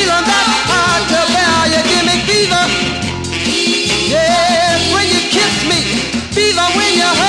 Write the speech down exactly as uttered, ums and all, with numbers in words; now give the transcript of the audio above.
feeling that's hard to bear. You give me fever. Yes, when you kiss me. Fever when you hurt.